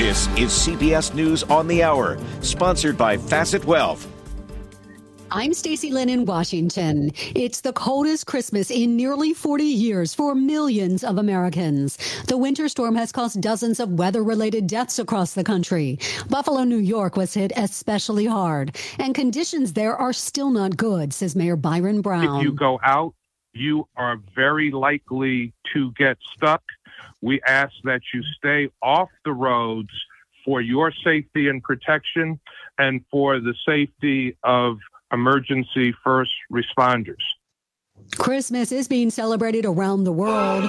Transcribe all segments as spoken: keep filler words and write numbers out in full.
This is C B S News on the Hour, sponsored by Facet Wealth. I'm Stacey Lynn in Washington. It's the coldest Christmas in nearly forty years for millions of Americans. The winter storm has caused dozens of weather-related deaths across the country. Buffalo, New York was hit especially hard, and conditions there are still not good, says Mayor Byron Brown. If you go out, you are very likely to get stuck. We ask that you stay off the roads for your safety and protection and for the safety of emergency first responders. Christmas is being celebrated around the world.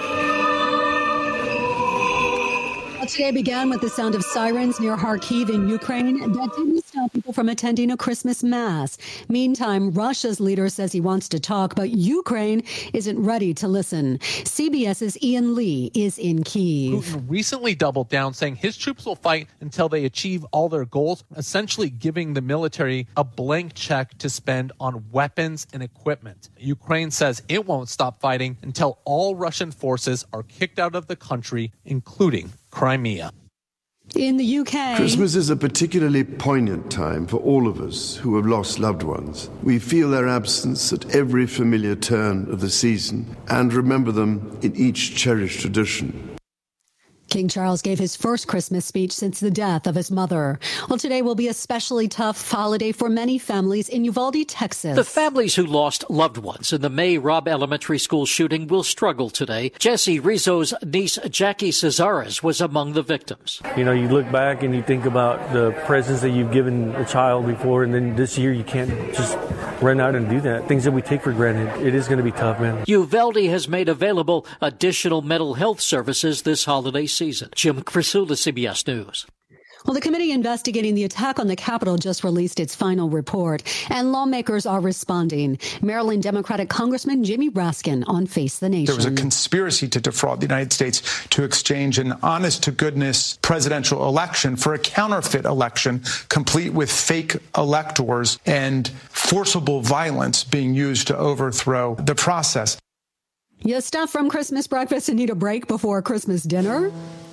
Today began with the sound of sirens near Kharkiv in Ukraine that didn't stop people from attending a Christmas mass. Meantime, Russia's leader says he wants to talk, but Ukraine isn't ready to listen. CBS's Ian Lee is in Kyiv. Putin recently doubled down, saying his troops will fight until they achieve all their goals, essentially giving the military a blank check to spend on weapons and equipment. Ukraine says it won't stop fighting until all Russian forces are kicked out of the country, including Crimea. In the U K, Christmas is a particularly poignant time for all of us who have lost loved ones. We feel their absence at every familiar turn of the season and remember them in each cherished tradition. King Charles gave his first Christmas speech since the death of his mother. Well, today will be a especially tough holiday for many families in Uvalde, Texas. The families who lost loved ones in the May Robb Elementary School shooting will struggle today. Jesse Rizzo's niece, Jackie Cesares, was among the victims. You know, you look back and you think about the presents that you've given a child before, and then this year you can't just run out and do that. Things that we take for granted. It is going to be tough, man. Uvalde has made available additional mental health services this holiday season. Jim Crisula, C B S News. Well, the committee investigating the attack on the Capitol just released its final report, and lawmakers are responding. Maryland Democratic Congressman Jimmy Raskin on Face the Nation. There was a conspiracy to defraud the United States to exchange an honest-to-goodness presidential election for a counterfeit election, complete with fake electors and forcible violence being used to overthrow the process. You stuff from Christmas breakfast and need a break before Christmas dinner?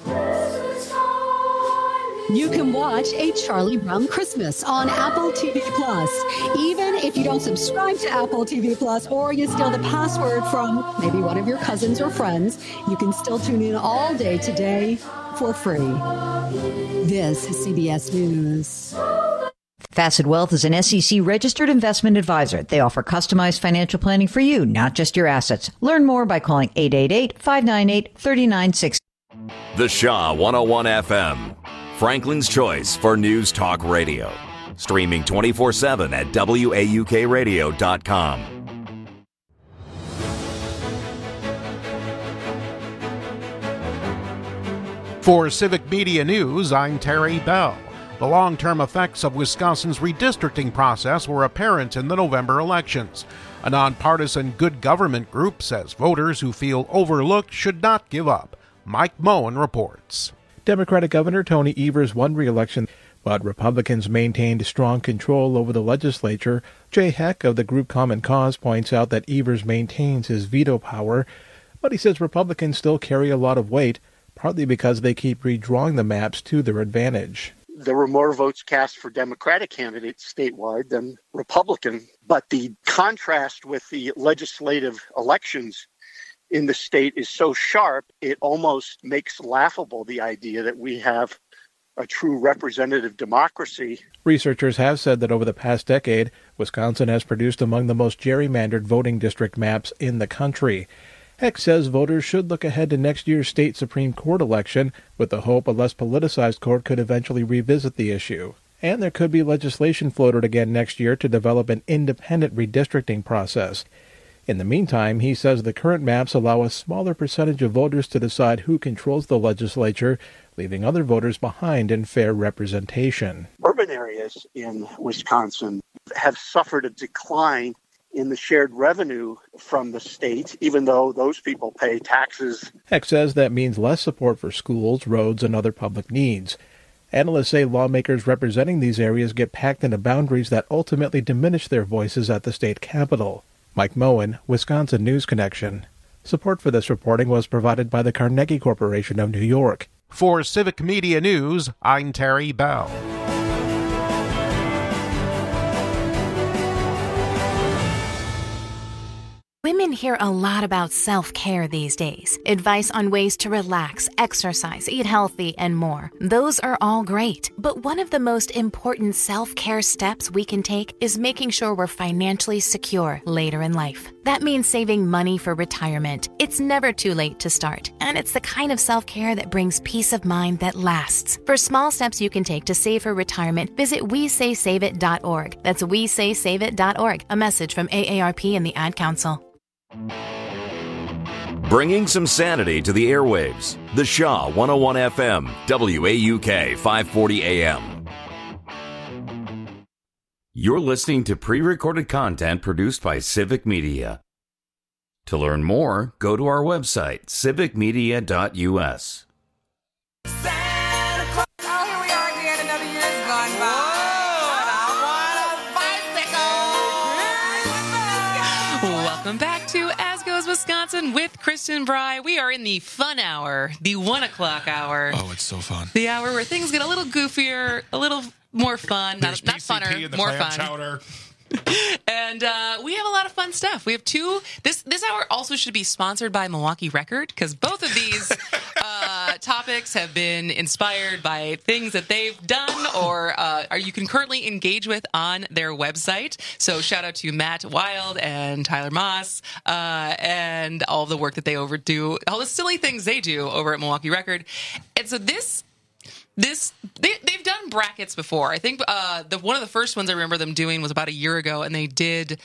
You can watch A Charlie Brown Christmas on Apple T V Plus. Even if you don't subscribe to Apple T V Plus or you steal the password from maybe one of your cousins or friends, you can still tune in all day today for free. This is C B S News. Facet Wealth is an S E C-registered investment advisor. They offer customized financial planning for you, not just your assets. Learn more by calling eight eight eight, five nine eight, three nine six zero. The Shaw one oh one F M, Franklin's choice for news talk radio. Streaming twenty-four seven at W A U K radio dot com. For Civic Media News, I'm Terry Bell. The long-term effects of Wisconsin's redistricting process were apparent in the November elections. A nonpartisan good government group says voters who feel overlooked should not give up. Mike Moen reports. Democratic Governor Tony Evers won re-election, but Republicans maintained strong control over the legislature. Jay Heck of the group Common Cause points out that Evers maintains his veto power, but he says Republicans still carry a lot of weight, partly because they keep redrawing the maps to their advantage. There were more votes cast for Democratic candidates statewide than Republican, but the contrast with the legislative elections in the state is so sharp, it almost makes laughable the idea that we have a true representative democracy. Researchers have said that over the past decade, Wisconsin has produced among the most gerrymandered voting district maps in the country. Heck says voters should look ahead to next year's state Supreme Court election with the hope a less politicized court could eventually revisit the issue. And there could be legislation floated again next year to develop an independent redistricting process. In the meantime, he says the current maps allow a smaller percentage of voters to decide who controls the legislature, leaving other voters behind in fair representation. Urban areas in Wisconsin have suffered a decline in the shared revenue from the state, even though those people pay taxes. Heck says that means less support for schools, roads, and other public needs. Analysts say lawmakers representing these areas get packed into boundaries that ultimately diminish their voices at the state capitol. Mike Moen, Wisconsin News Connection. Support for this reporting was provided by the Carnegie Corporation of New York. For Civic Media News, I'm Terry Bell. Women hear a lot about self-care these days. Advice on ways to relax, exercise, eat healthy, and more. Those are all great. But one of the most important self-care steps we can take is making sure we're financially secure later in life. That means saving money for retirement. It's never too late to start. And it's the kind of self-care that brings peace of mind that lasts. For small steps you can take to save for retirement, visit we say save it dot org. That's we say save it dot org. A message from A A R P and the Ad Council. Bringing some sanity to the airwaves. The Shaw one oh one F M, W A U K five forty A M. You're listening to pre-recorded content produced by Civic Media. To learn more, go to our website, civic media dot u s. Santa Claus. Oh, here we are at the end. Another year's gone by. Welcome back to As Goes Wisconsin with Kristen Bry. We are in the fun hour, the one o'clock hour. Oh, it's so fun. The hour where things get a little goofier, a little more fun, There's not, not funner, more fun. Chowder. And uh, we have a lot of fun stuff. We have two. This this hour also should be sponsored by Milwaukee Record, because both of these uh, topics have been inspired by things that they've done or uh, are you can currently engage with on their website. So shout out to Matt Wild and Tyler Moss uh, and all of the work that they overdo, all the silly things they do over at Milwaukee Record. And so this. This they, they've done brackets before. I think uh, the one of the first ones I remember them doing was about a year ago, and they did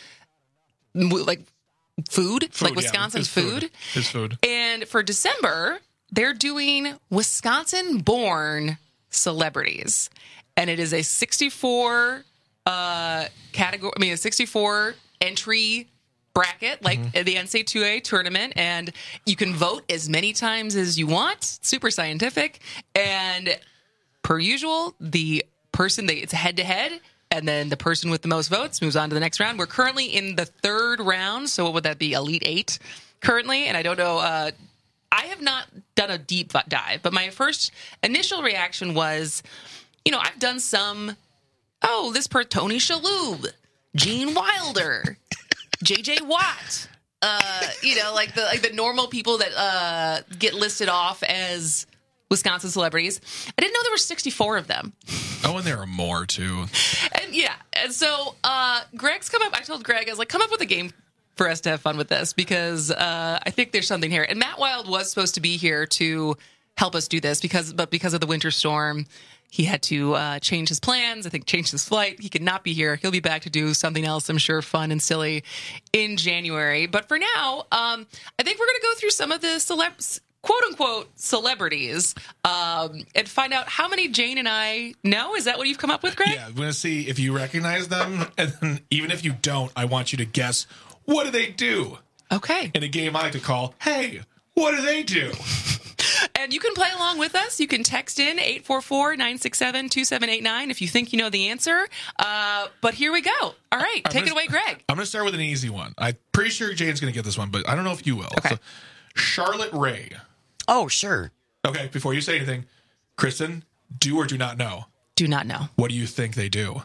like food, food like Wisconsin yeah, food. food. His food. And for December, they're doing Wisconsin-born celebrities, and it is a sixty-four uh, category. I mean, a sixty-four entry bracket, like mm-hmm. the N C double A tournament, and you can vote as many times as you want. Super scientific, and per usual, the person they it's head to head, and then the person with the most votes moves on to the next round. We're currently in the third round, so what would that be? Elite Eight currently, and I don't know. Uh, I have not done a deep dive, but my first initial reaction was, you know, I've done some. Oh, this per Tony Shalhoub, Gene Wilder. J J Watt, uh, you know, like the like the normal people that uh, get listed off as Wisconsin celebrities. I didn't know there were sixty-four of them. Oh, and there are more too. And yeah, and so uh, Greg's come up. I told Greg, I was like, come up with a game for us to have fun with this, because uh, I think there's something here. And Matt Wild was supposed to be here to help us do this, because but because of the winter storm, he had to uh, change his plans, I think change his flight. He could not be here. He'll be back to do something else, I'm sure, fun and silly in January. But for now, um, I think we're going to go through some of the celebs, quote-unquote celebrities, um, and find out how many Jane and I know. Is that what you've come up with, Greg? Yeah, I'm going to see if you recognize them. And then even if you don't, I want you to guess, what do they do? Okay. In a game I like to call, hey, what do they do? And you can play along with us. You can text in eight four four, nine six seven, two seven eight nine if you think you know the answer. Uh, but here we go. All right, I'm take gonna, it away, Greg. I'm going to start with an easy one. I'm pretty sure Jane's going to get this one, but I don't know if you will. Okay. So, Charlotte Rae. Oh, sure. Okay, before you say anything, Kristen, do or do not know? Do not know. What do you think they do?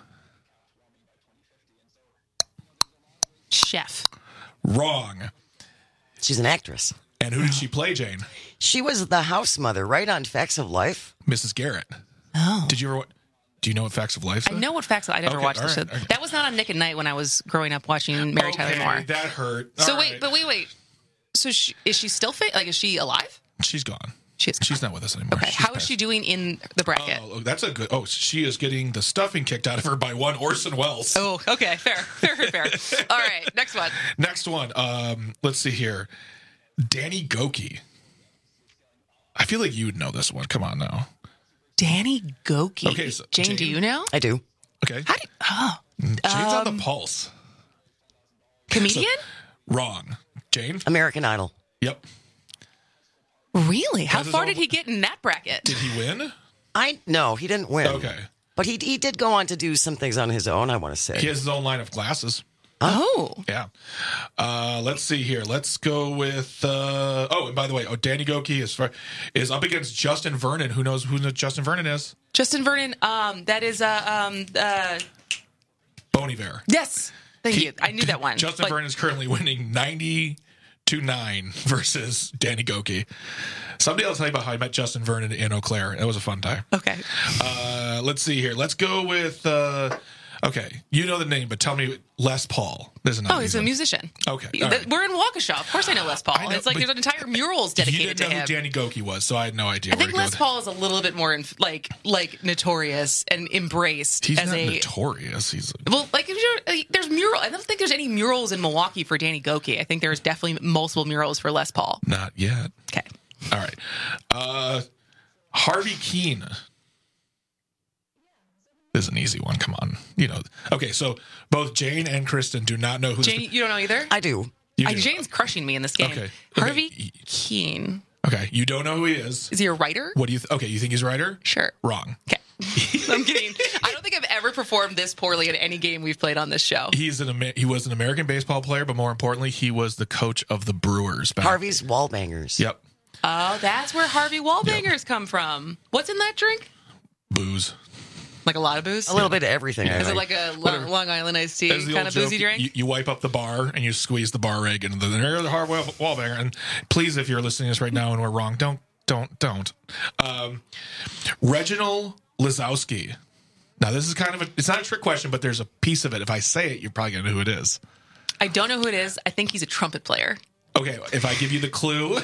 Chef. Wrong. She's an actress. And who did she play, Jane? She was the house mother, right on Facts of Life. Missus Garrett. Oh. Did you ever? Do you know what Facts of Life is? I know what Facts of Life. I never okay, watched the right, show. okay. That was not on Nick at Night when I was growing up watching Mary okay, Tyler Moore. That hurt. So All wait, right. but wait, wait. So she, is she still fit? Like, is she alive? She's gone. She is gone. She's not with us anymore. Okay. She's How is passed. she doing in the bracket? Oh, that's a good. Oh, she is getting the stuffing kicked out of her by one Orson Welles. Oh, okay. Fair, fair, fair, fair. All right. Next one. Next one. Um, let's see here. Danny Gokey. I feel like you'd know this one. Come on now. Danny Gokey. Okay, so Jane, Jane, do you know? I do. Okay. How do you, oh. Jane's um, on the pulse. Comedian? So, wrong. Jane? American Idol. Yep. Really? How Has his far own- did he get in that bracket? Did he win? I no, he didn't win. Okay. But he he did go on to do some things on his own, I want to say. He has his own line of glasses. Oh. Yeah. Uh, let's see here. Let's go with. Uh, oh, and by the way, oh, Danny Goki is far, is up against Justin Vernon. Who knows who Justin Vernon is? Justin Vernon. Um, that is uh, um, uh, Bon Iver. Yes. Thank He- you. I knew that one. Justin But- Vernon is currently winning ninety to nine versus Danny Goki. Someday I'll tell you about how I met Justin Vernon in Eau Claire. It was a fun time. Okay. Uh, let's see here. Let's go with. Uh, okay, you know the name, but tell me Les Paul. There's another. Oh, he's a musician. Okay, Th- all right. We're in Waukesha. Of course I know Les Paul. I know, it's like but there's entire murals You dedicated didn't to know him. who Danny Goki was, so I had no idea. I where think to go Les with Paul is a little bit more inf- like like notorious and embraced He's as not a notorious. He's a, well, like if you're, like, there's mural. I don't think there's any murals in Milwaukee for Danny Goki. I think there's definitely multiple murals for Les Paul. not yet. Okay. All right. Uh, Harvey Keene. This is an easy one. Come on. You know. Okay, so both Jane and Kristen do not know who. Jane, you don't know either. I do. You I, do. Jane's crushing me in this game. Okay. Harvey Okay. Keene. Okay, you don't know who he is. Is he a writer? What do you? Th- okay, you think he's a writer? Sure. Wrong. Okay. I'm kidding. I don't think I've ever performed this poorly in any game we've played on this show. He's an Amer- he was an American baseball player, but more importantly, he was the coach of the Brewers. Back. Harvey's Wallbangers. Yep. Oh, that's where Harvey Wallbangers come from. What's in that drink? Booze. Like a lot of booze? A little bit of everything. I Is it think. like a Whatever. Long, Long Island iced tea As the kind old of boozy joke, drink? You, you wipe up the bar and you squeeze the bar rag into the there's the hard wall, wallbanger. And please, if you're listening to this right now and we're wrong, don't, don't, don't. Um, Reginald Lazowski. Now, this is kind of a, it's not a trick question, but there's a piece of it. If I say it, you're probably going to know who it is. I don't know who it is. I think he's a trumpet player. Okay, if I give you the clue,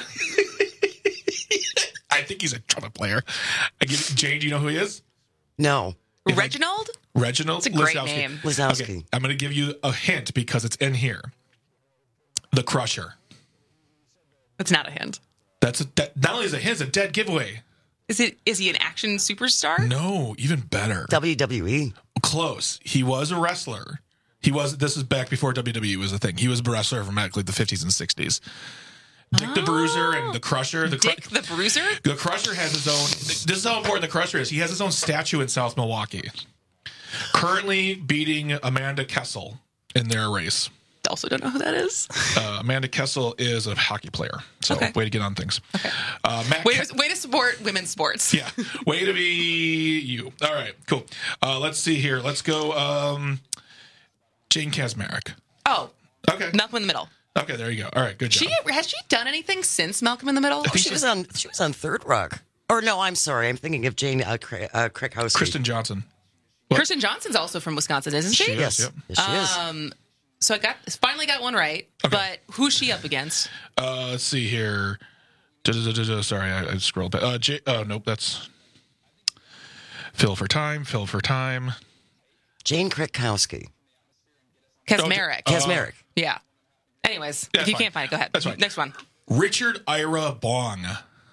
I think he's a trumpet player. I give Jane, do you know who he is? No. If I- Reginald? Reginald It's a great Lazowski. name. Lazowski. Okay, I'm going to give you a hint because it's in here. The Crusher. It's not a hint. That's a, that, not only is it a hint, it's a dead giveaway. Is it? Is he an action superstar? No, even better. W W E. Close. He was a wrestler. He was. This is back before W W E was a thing. He was a wrestler from like the fifties and sixties. Dick the Bruiser and the Crusher. The Dick the Bruiser? The Crusher has his own. This is how important the Crusher is. He has his own statue in South Milwaukee. Currently beating Amanda Kessel in their race. Also don't know who that is. Uh, Amanda Kessel is a hockey player. So Okay. way to get on things. Okay. Uh, Matt Way Ke- to, way to support women's sports. Yeah. Way to be you. All right. Cool. Uh, let's see here. Let's go. Um, Jane Kaczmarek. Oh, Okay. Malcolm in the Middle. Okay. There you go. All right. Good job. She has she done anything since Malcolm in the Middle? Oh, she was on. She was on Third Rock. Or no, I'm sorry. I'm thinking of Jane uh, Cra- uh, Krakowski. Kristen Johnson. Kristen Johnson's also from Wisconsin, isn't she? She is, Yes. yep. Yes, she is. Um, so I got finally got one right. But who's she up against? Uh, let's see here. Da-da-da-da-da. Sorry, I, I scrolled back. Uh, J- oh, nope. That's fill for time. Fill for time. Jane Krakowski. Kaczmarek. Oh, uh, Kaczmarek. Yeah. Anyways, Yeah, if you fine. can't find it, go ahead. That's fine. Next one. Richard Ira Bong.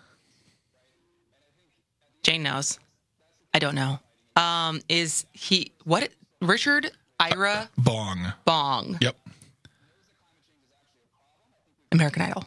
Jane knows. I don't know. Um, is he what? Richard Ira Bong. Bong. Yep. American Idol.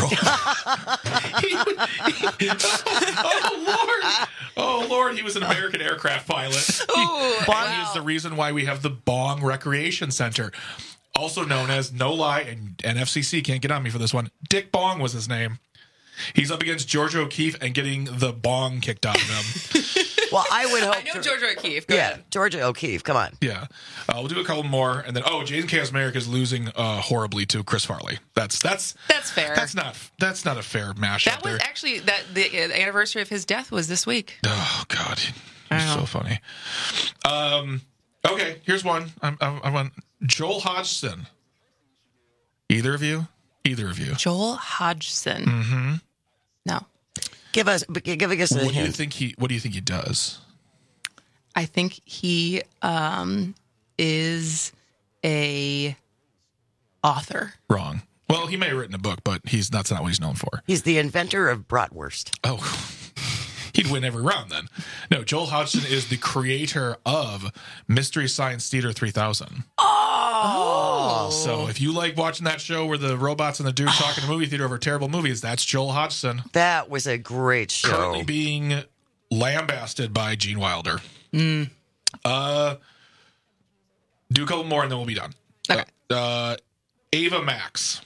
oh Lord! Oh Lord! He was an American aircraft pilot. Ooh, Bong wow. is the reason why we have the Bong Recreation Center, also known as No Lie, and N F C C can't get on me for this one. Dick Bong was his name. He's up against George O'Keefe and getting the bong kicked out of him. Well, I would hope. I know to- Georgia O'Keefe. Go yeah, ahead. Georgia O'Keefe. Come on. Yeah, uh, we'll do a couple more, and then oh, Jason Kaczmarek is losing uh, horribly to Chris Farley. That's that's That's fair. that's not that's not a fair mashup. That was there. actually that the uh, anniversary of his death was this week. Oh God, he's so funny. Um, okay, here's one. I'm, I'm, I'm on Joel Hodgson. Either of you? Either of you? Joel Hodgson. Mm-hmm. No, Give us, give us a What do you hint. think he? What do you think he does? I think he um, is a author. Wrong. Well, he may have written a book, but he's that's not what he's known for. He's the inventor of bratwurst. Oh, he'd win every round then. No, Joel Hodgson is the creator of Mystery Science Theater three thousand. Oh, So if you like watching that show where the robots and the dude talk in a movie theater over terrible movies, that's Joel Hodgson. That was a great show. Currently being lambasted by Gene Wilder. Mm. Uh, do a couple more and then we'll be done. Okay. Uh, Ava Max.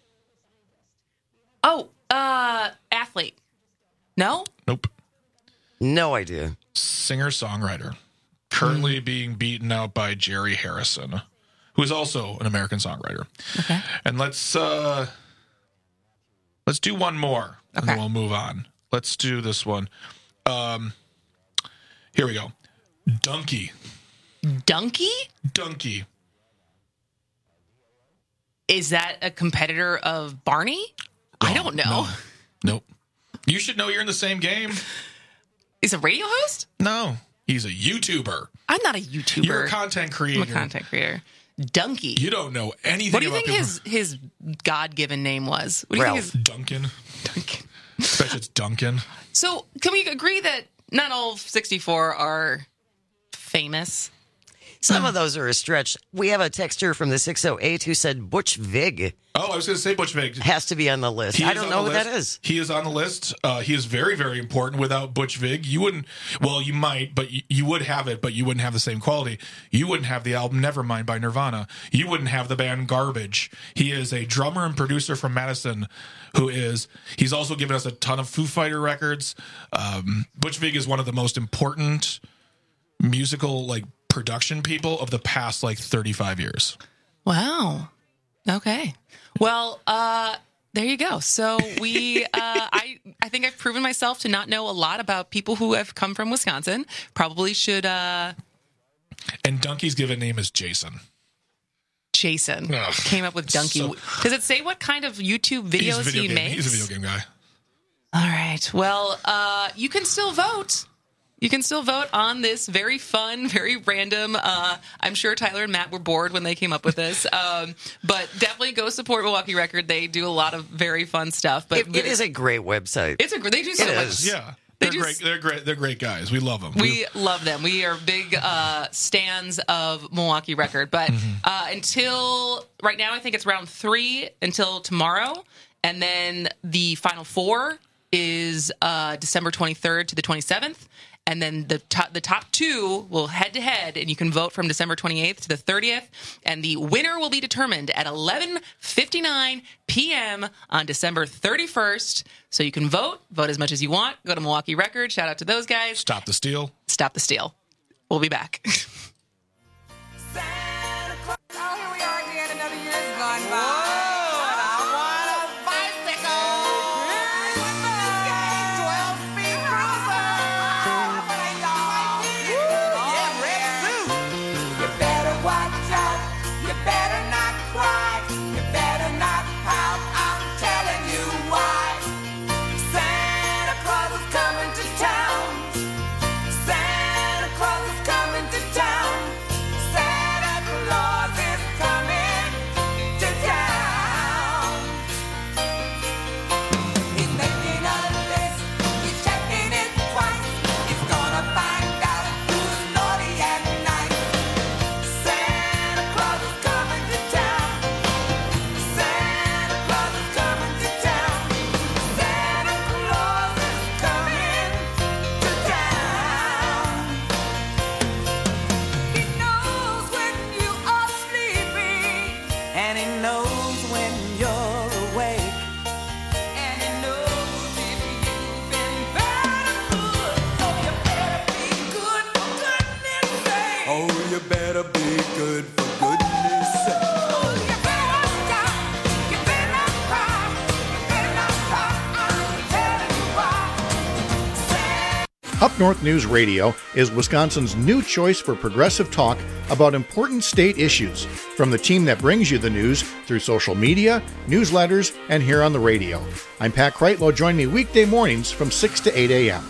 Oh, uh, athlete. No? Nope. No idea. Singer-songwriter. Currently mm. being beaten out by Jerry Harrison, who is also an American songwriter. Okay. And let's uh, let's do one more, and okay. then we'll move on. Let's do this one. Um, here we go. Donkey. Donkey? Donkey. Is that a competitor of Barney? No, I don't know. No. Nope. You should know you're in the same game. He's a radio host? No. He's a YouTuber. I'm not a YouTuber. You're a content creator. I'm a content creator. Donkey. You don't know anything What do you about think people. his his God-given name was? What do you Ralph. think his... Duncan. Duncan. I bet it's Duncan. So, can we agree that not all sixty-four are famous? Some of those are a stretch. We have a texter from the six oh eight who said Butch Vig. Oh, I was going to say Butch Vig. Has to be on the list. He I is don't on know the who list. that is. He is on the list. Uh, he is very, very important. Without Butch Vig, you wouldn't, well, you might, but you, you would have it, but you wouldn't have the same quality. You wouldn't have the album Nevermind by Nirvana. You wouldn't have the band Garbage. He is a drummer and producer from Madison who is, he's also given us a ton of Foo Fighter records. Um, Butch Vig is one of the most important musical, like, production people of the past like thirty-five years. Wow. Okay. Well, uh, there you go. So we, uh, I, I think I've proven myself to not know a lot about people who have come from Wisconsin. Probably should. Uh, and Donkey's given name is Jason. Jason Ugh. came up with Donkey. So, Does it say what kind of YouTube videos video he game, makes? He's a video game guy. All right. Well, uh, you can still vote. You can still vote on this very fun, very random. Uh, I'm sure Tyler and Matt were bored when they came up with this, um, but definitely go support Milwaukee Record. They do a lot of very fun stuff. But It, it is a great website. It's a they do so It much. is. Yeah, They they're do great. s- They're great. They're great guys. We love them. We love them. We are big uh, stans of Milwaukee Record. But uh, until right now, I think it's round three until tomorrow. And then the final four is uh, December twenty-third to the twenty-seventh. And then the top, the top two will head to head, and you can vote from December twenty-eighth to the thirtieth. And the winner will be determined at eleven fifty-nine p.m. on December thirty-first. So you can vote, vote as much as you want. Go to Milwaukee Record. Shout out to those guys. Stop the steal. Stop the steal. We'll be back. Santa Claus. Oh, here we are again. Another year's gone by. Whoa, and I want a bicycle. twelve-speed cruiser. Yeah, red suit. You better watch out. You better not cry. You better not pout. I'm telling you why. Santa Claus is coming to town. Santa Claus is coming to town. Santa Claus is coming to town. He's making a list. He's checking it twice. He's gonna find out who's naughty and nice. Santa Claus is coming to town. Santa Claus is coming to town. Santa Claus is coming to town. He knows when you are sleeping, and he knows when you're awake, and he knows if you've been bad or good. So you better be good for goodness sake. Oh, you better be good for goodness sake. Oh, you better stop. You better not cry. You better not cry. I'm telling you why. Up North News Radio is Wisconsin's new choice for progressive talk about important state issues, from the team that brings you the news through social media, newsletters, and here on the radio. I'm Pat Kreitlow. Join me weekday mornings from six to eight a.m.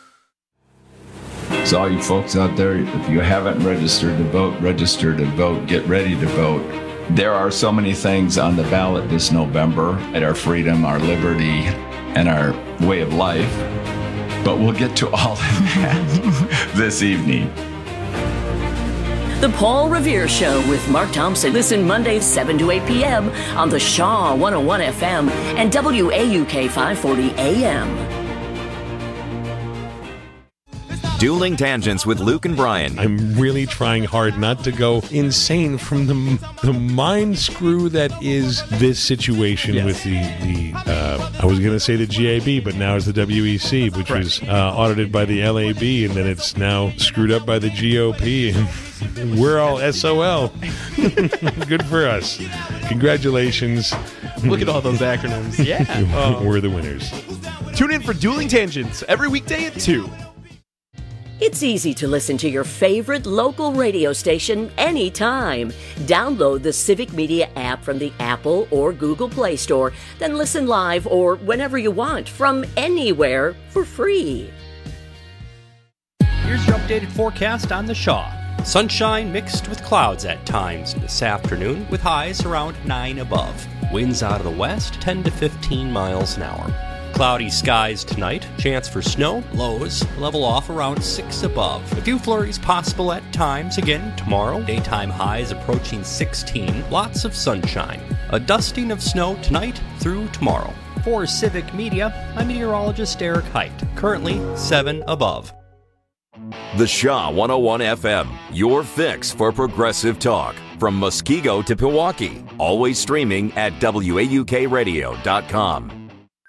So all you folks out there, if you haven't registered to vote, register to vote, get ready to vote. There are so many things on the ballot this November at our freedom, our liberty, and our way of life. But we'll get to all of that this evening. The Paul Revere Show with Mark Thompson. Listen Mondays seven to eight p.m. on the Shaw one oh one F M and W A U K five forty A M. It's not Dueling Tangents with Luke and Brian. I'm really trying hard not to go insane from the the mind screw that is this situation yes. with the, the uh, I was going to say the G A B, but now it's the W E C, which right. was uh, audited by the L A B, and then it's now screwed up by the G O P, and we're all S O L. Good for us. Congratulations. Look at all those acronyms. Yeah. Uh, we're the winners. Tune in for Dueling Tangents every weekday at two. It's easy to listen to your favorite local radio station anytime. Download the Civic Media app from the Apple or Google Play Store, then listen live or whenever you want from anywhere for free. Here's your updated forecast on the Shaw. Sunshine mixed with clouds at times this afternoon, with highs around nine above. Winds out of the west, ten to fifteen miles an hour. Cloudy skies tonight, chance for snow, lows level off around six above. A few flurries possible at times again tomorrow, daytime highs approaching sixteen, lots of sunshine. A dusting of snow tonight through tomorrow. For Civic Media, I'm meteorologist Eric Height, currently seven above. The Shaw one oh one F M, your fix for progressive talk. From Muskego to Pewaukee, always streaming at W A U K radio dot com.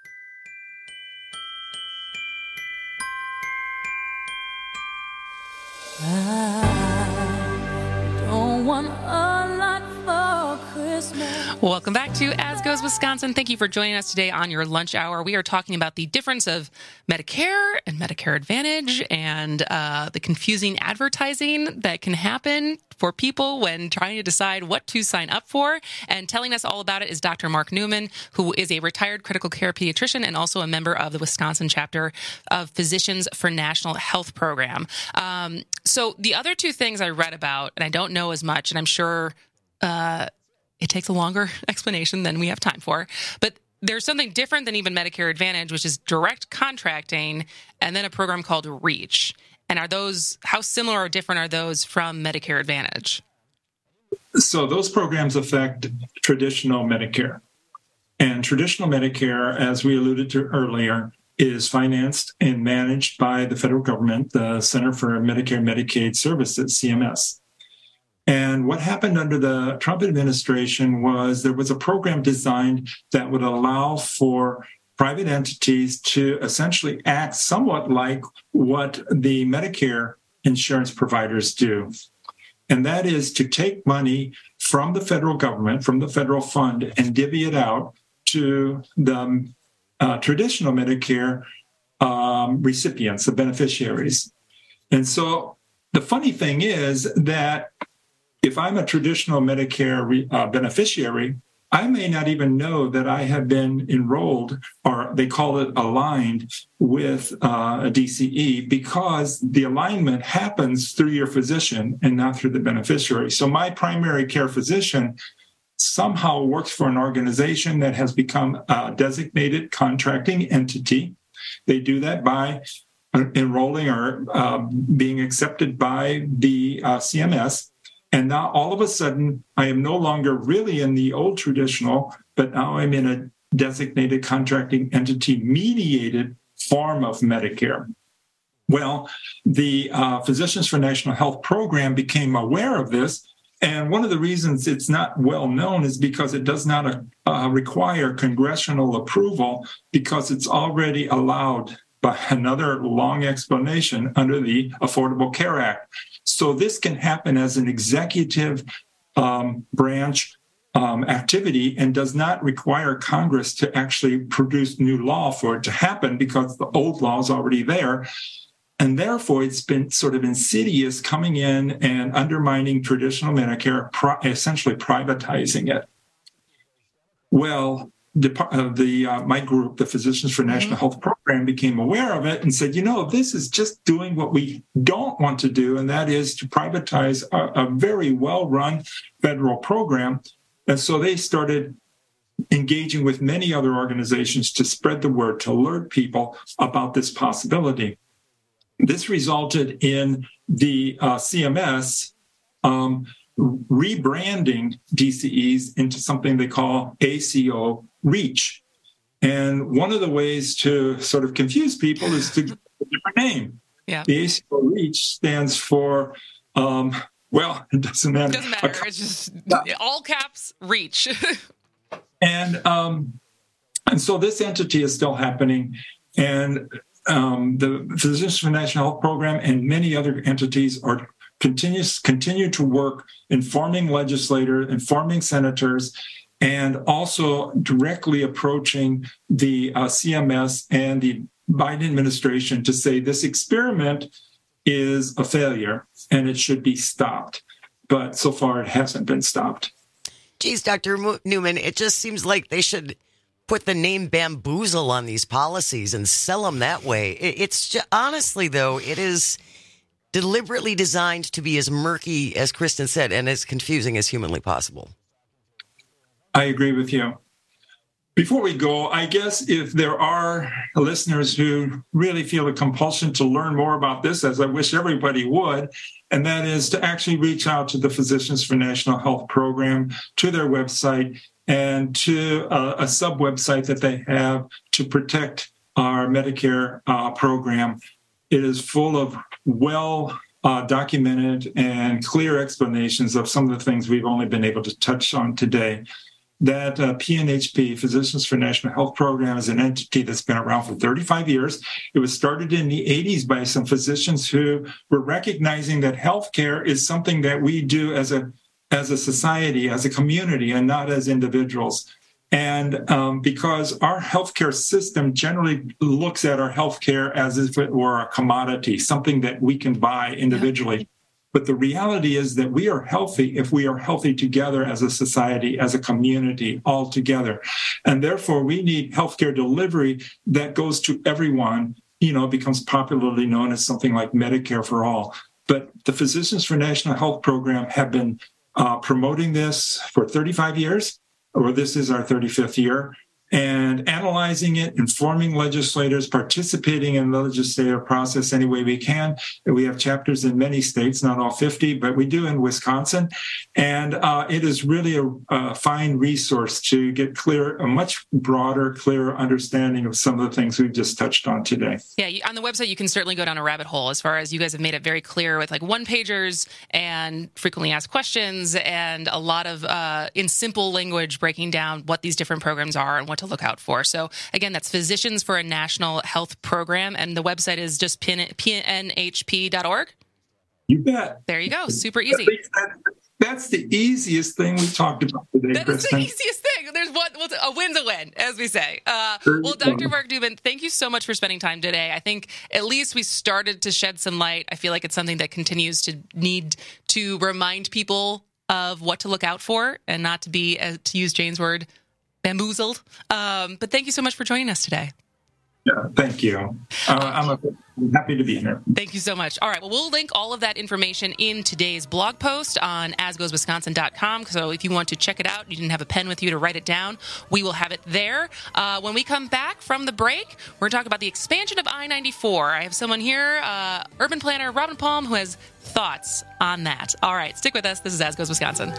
I don't want a lot for Christmas. Welcome back to As Goes Wisconsin. Thank you for joining us today on your lunch hour. We are talking about the difference of Medicare and Medicare Advantage and uh, the confusing advertising that can happen for people when trying to decide what to sign up for. And telling us all about it is Doctor Mark Newman, who is a retired critical care pediatrician and also a member of the Wisconsin chapter of Physicians for National Health Program. Um, so the other two things I read about, and I don't know as much, and I'm sure uh, it takes a longer explanation than we have time for, but there's something different than even Medicare Advantage, which is direct contracting, and then a program called REACH. And are those, how similar or different are those from Medicare Advantage? So those programs affect traditional Medicare. And traditional Medicare, as we alluded to earlier, is financed and managed by the federal government, the Center for Medicare and Medicaid Services, C M S. And what happened under the Trump administration was there was a program designed that would allow for private entities to essentially act somewhat like what the Medicare insurance providers do. And that is to take money from the federal government, from the federal fund, and divvy it out to the uh, traditional Medicare um, recipients, the beneficiaries. And so the funny thing is that if I'm a traditional Medicare re- uh, beneficiary, I may not even know that I have been enrolled, or they call it aligned, with uh, a D C E, because the alignment happens through your physician and not through the beneficiary. So my primary care physician somehow works for an organization that has become a designated contracting entity. They do that by enrolling or uh, being accepted by the uh, C M S. And now all of a sudden, I am no longer really in the old traditional, but now I'm in a designated contracting entity mediated form of Medicare. Well, the uh, Physicians for National Health Program became aware of this. And one of the reasons it's not well known is because it does not uh, require congressional approval, because it's already allowed by another long explanation under the Affordable Care Act. So this can happen as an executive um, branch um, activity and does not require Congress to actually produce new law for it to happen, because the old law is already there. And therefore, it's been sort of insidious coming in and undermining traditional Medicare, pro- essentially privatizing it. Well, the, uh, the uh, my group, the Physicians for National mm-hmm. Health Program, became aware of it and said, you know, this is just doing what we don't want to do, and that is to privatize a, a very well-run federal program. And so they started engaging with many other organizations to spread the word, to alert people about this possibility. This resulted in the uh, C M S um, rebranding D C Es into something they call A C O REACH. And one of the ways to sort of confuse people is to give a different name. Yeah. The A C O REACH stands for, um, well, it doesn't matter. It doesn't matter. It's just all caps REACH. and um, and so this entity is still happening, and um, the Physicians for National Health Program and many other entities are continues continue to work informing legislators, informing senators, and also directly approaching the uh, C M S and the Biden administration to say this experiment is a failure and it should be stopped. But so far it hasn't been stopped. Geez, Doctor Mo- Newman, it just seems like they should put the name bamboozle on these policies and sell them that way. It, it's just, honestly, though, it is deliberately designed to be as murky, as Kristen said, and as confusing as humanly possible. I agree with you. Before we go, I guess if there are listeners who really feel a compulsion to learn more about this, as I wish everybody would, and that is to actually reach out to the Physicians for National Health Program, to their website, and to a, a sub-website that they have to protect our Medicare uh, program. It is full of well uh, documented and clear explanations of some of the things we've only been able to touch on today. That uh, P N H P, Physicians for National Health Program, is an entity that's been around for thirty-five years. It was started in the eighties by some physicians who were recognizing that healthcare is something that we do as a as a society, as a community, and not as individuals. And um, because our healthcare system generally looks at our healthcare as if it were a commodity, something that we can buy individually. Yeah. But the reality is that we are healthy if we are healthy together as a society, as a community, all together. And therefore, we need healthcare delivery that goes to everyone. You know, it becomes popularly known as something like Medicare for all. But the Physicians for National Health Program have been uh, promoting this for thirty-five years, or this is our thirty-fifth year, and analyzing it, informing legislators, participating in the legislative process any way we can. We have chapters in many states, not all fifty, but we do in Wisconsin. And uh, it is really a, a fine resource to get clear, a much broader, clearer understanding of some of the things we've just touched on today. Yeah, on the website, you can certainly go down a rabbit hole as far as you guys have made it very clear with like one-pagers and frequently asked questions and a lot of, uh, in simple language, breaking down what these different programs are and what to look out for. So again, that's Physicians for a National Health Program, and the website is just P N H P dot org. You bet. There you go. Super easy. That's the easiest thing we talked about today, That is the easiest thing. There's one, a win's a win, as we say. Uh, well, Doctor Mark Newman, thank you so much for spending time today. I think at least we started to shed some light. I feel like it's something that continues to need to remind people of what to look out for and not to be, uh, to use Jane's word, bamboozled. Um, but thank you so much for joining us today. Yeah, thank you. Uh, I'm, a, I'm happy to be here. Thank you so much. All right, well, we'll link all of that information in today's blog post on as goes wisconsin dot com. So if you want to check it out, you didn't have a pen with you to write it down, we will have it there. Uh, when we come back from the break, we're going to talk about the expansion of I ninety-four. I have someone here, uh, urban planner Robin Palm, who has thoughts on that. All right, stick with us. This is As Goes Wisconsin.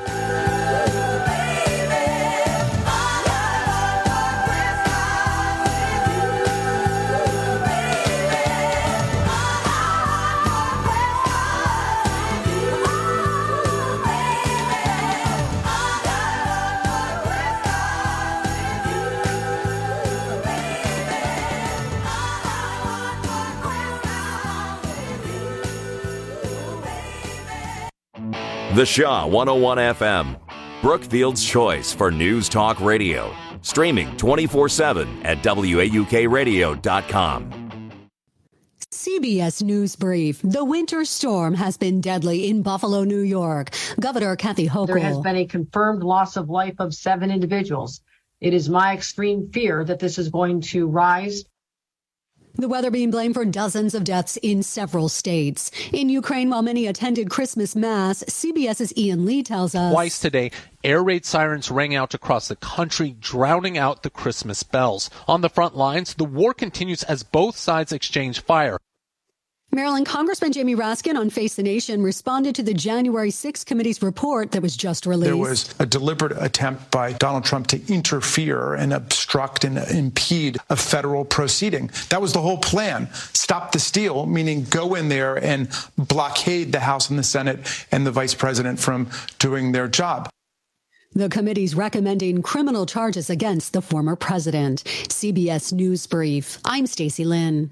The Shaw one oh one F M, Brookfield's choice for news talk radio. Streaming twenty-four seven at W A U K radio dot com. C B S News Brief. The winter storm has been deadly in Buffalo, New York. Governor Kathy Hochul. There has been a confirmed loss of life of seven individuals. It is my extreme fear that this is going to rise. The weather being blamed for dozens of deaths in several states. In Ukraine, while many attended Christmas Mass, CBS's Ian Lee tells us. Twice today, air raid sirens rang out across the country, drowning out the Christmas bells. On the front lines, the war continues as both sides exchange fire. Maryland Congressman Jamie Raskin on Face the Nation responded to the January sixth committee's report that was just released. There was a deliberate attempt by Donald Trump to interfere and obstruct and impede a federal proceeding. That was the whole plan. Stop the steal, meaning go in there and blockade the House and the Senate and the vice president from doing their job. The committee's recommending criminal charges against the former president. C B S News Brief. I'm Stacey Lynn.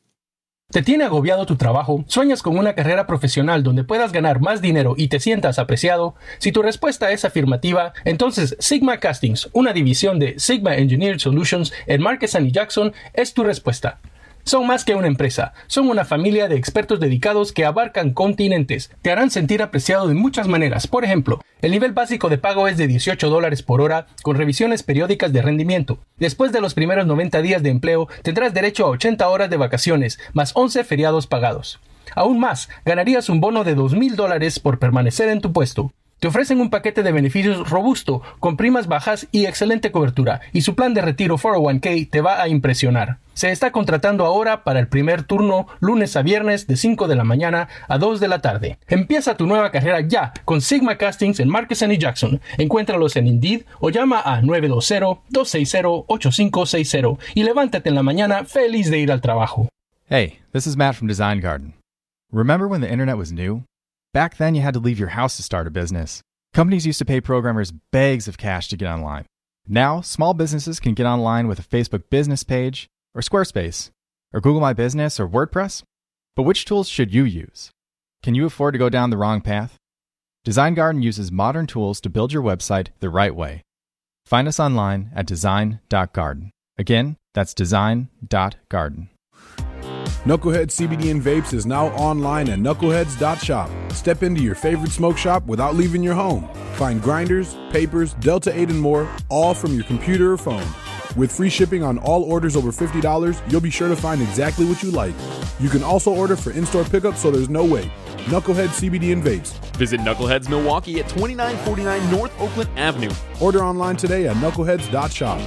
¿Te tiene agobiado tu trabajo? ¿Sueñas con una carrera profesional donde puedas ganar más dinero y te sientas apreciado? Si tu respuesta es afirmativa, entonces Sigma Castings, una división de Sigma Engineered Solutions en Marquez and Jackson, es tu respuesta. Son más que una empresa, son una familia de expertos dedicados que abarcan continentes. Te harán sentir apreciado de muchas maneras. Por ejemplo, el nivel básico de pago es de dieciocho dólares por hora con revisiones periódicas de rendimiento. Después de los primeros noventa días de empleo, tendrás derecho a ochenta horas de vacaciones, más once feriados pagados. Aún más, ganarías un bono de dos mil dólares por permanecer en tu puesto. Te ofrecen un paquete de beneficios robusto, con primas bajas y excelente cobertura, y su plan de retiro cuatro oh uno k te va a impresionar. Se está contratando ahora para el primer turno, lunes a viernes, de cinco de la mañana a dos de la tarde. Empieza tu nueva carrera ya con Sigma Castings en Marquez and Jackson. Encuéntralos en Indeed o llama a nueve dos cero, dos seis cero, ocho cinco seis cero y levántate en la mañana feliz de ir al trabajo. Hey, this is Matt from Design Garden. Remember when the internet was new? Back then, you had to leave your house to start a business. Companies used to pay programmers bags of cash to get online. Now, small businesses can get online with a Facebook business page, or Squarespace, or Google My Business, or WordPress. But which tools should you use? Can you afford to go down the wrong path? Design Garden uses modern tools to build your website the right way. Find us online at design dot garden. Again, that's design dot garden. Knucklehead C B D and Vapes is now online at knuckleheads dot shop. Step into your favorite smoke shop without leaving your home. Find grinders, papers, Delta eight and more, all from your computer or phone. With free shipping on all orders over fifty dollars, you'll be sure to find exactly what you like. You can also order for in-store pickup so there's no wait. Knucklehead C B D and Vapes. Visit Knuckleheads Milwaukee at twenty-nine forty-nine North Oakland Avenue. Order online today at knuckleheads dot shop.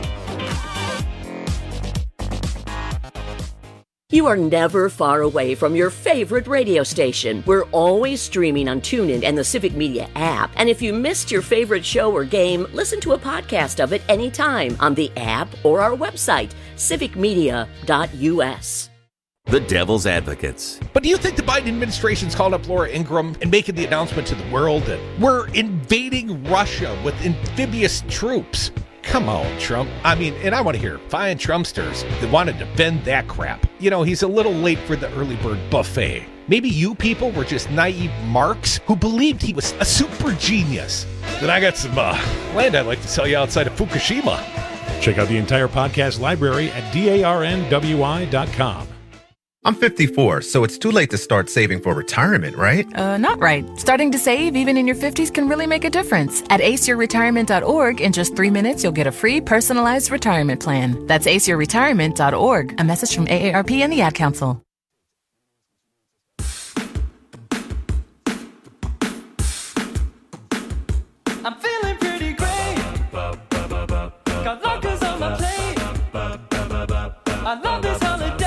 You are never far away from your favorite radio station. We're always streaming on TuneIn and the Civic Media app. And if you missed your favorite show or game, listen to a podcast of it anytime on the app or our website, civic media dot u s. The Devil's Advocates. But do you think the Biden administration's called up Laura Ingraham and making the announcement to the world that we're invading Russia with amphibious troops? Come on, Trump. I mean, and I want to hear fine Trumpsters that want to defend that crap. You know, he's a little late for the early bird buffet. Maybe you people were just naive marks who believed he was a super genius. Then I got some uh, land I'd like to sell you outside of Fukushima. Check out the entire podcast library at darn w i dot com. I'm fifty-four, so it's too late to start saving for retirement, right? Uh, not right. Starting to save even in your fifties can really make a difference. At ace your retirement dot org, in just three minutes, you'll get a free personalized retirement plan. That's ace your retirement dot org. A message from A A R P and the Ad Council. I'm feeling pretty great. Got lockers on my plate. I love this holiday.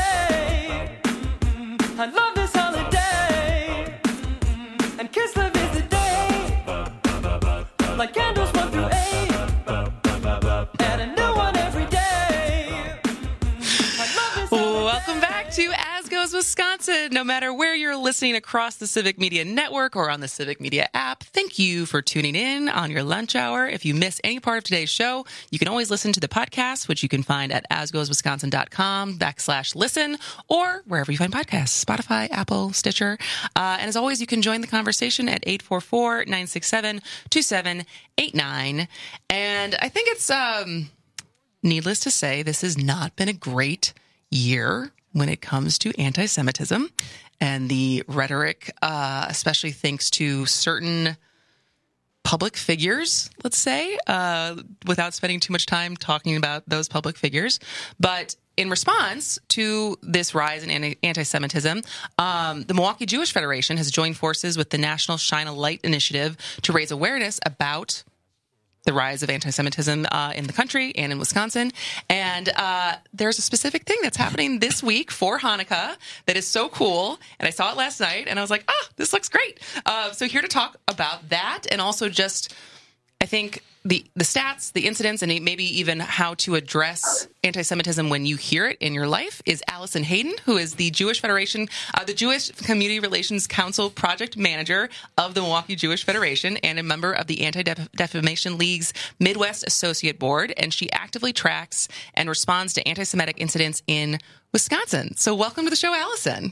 I love this holiday. And Kislev is the day. Like candles one through eight. And a new one every day. Welcome back to As Goes Wisconsin. No matter where you're listening across the Civic Media Network or on the Civic Media app, thank you for tuning in on your lunch hour. If you miss any part of today's show, you can always listen to the podcast, which you can find at asgoeswisconsin.com backslash listen or wherever you find podcasts, Spotify, Apple, Stitcher. Uh, and as always, you can join the conversation at eight four four, nine six seven, two seven eight nine. And I think it's um, needless to say, this has not been a great year when it comes to anti-Semitism and the rhetoric, uh, especially thanks to certain public figures, let's say, uh, without spending too much time talking about those public figures. But in response to this rise in anti- anti-Semitism, um, the Milwaukee Jewish Federation has joined forces with the National Shine a Light Initiative to raise awareness about the rise of anti-Semitism uh, in the country and in Wisconsin. And uh, there's a specific thing that's happening this week for Hanukkah that is so cool. And I saw it last night, and I was like, ah, this looks great. Uh, so here to talk about that, and also just, I think, the the stats, the incidents, and maybe even how to address anti-Semitism when you hear it in your life is Allison Hayden, who is the Jewish Federation, uh, the Jewish Community Relations Council project manager of the Milwaukee Jewish Federation and a member of the Anti-Defamation League's Midwest Associate Board. And she actively tracks and responds to anti-Semitic incidents in Wisconsin. So welcome to the show, Allison.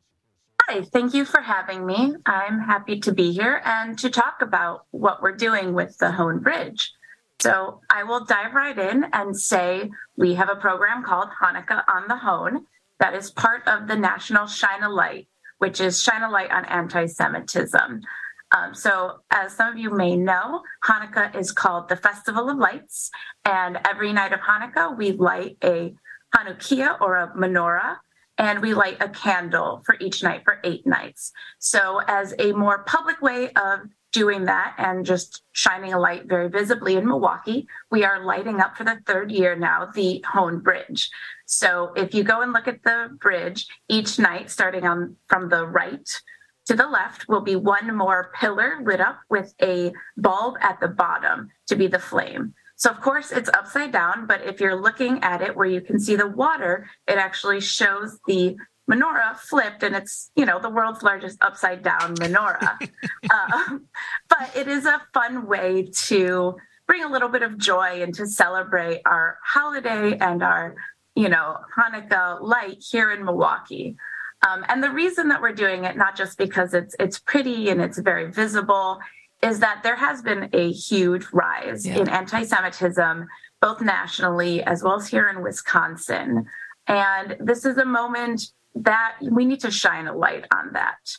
Hi, thank you for having me. I'm happy to be here and to talk about what we're doing with the Hoan Bridge. So I will dive right in and say we have a program called Hanukkah on the Hoan that is part of the National Shine a Light, which is Shine a Light on Anti-Semitism. Um, so as some of you may know, Hanukkah is called the Festival of Lights, and every night of Hanukkah we light a Hanukkah or a menorah, and we light a candle for each night for eight nights. So as a more public way of doing that and just shining a light very visibly in Milwaukee, we are lighting up for the third year now the Hoan Bridge. So if you go and look at the bridge, each night starting on from the right to the left will be one more pillar lit up with a bulb at the bottom to be the flame. So, of course, it's upside down, but if you're looking at it where you can see the water, it actually shows the menorah flipped, and it's, you know, the world's largest upside down menorah. uh, but it is a fun way to bring a little bit of joy and to celebrate our holiday and our, you know, Hanukkah light here in Milwaukee. Um, and the reason that we're doing it, not just because it's it's pretty and it's very visible, is that there has been a huge rise yeah. in anti-Semitism, both nationally as well as here in Wisconsin. And this is a moment that we need to shine a light on that.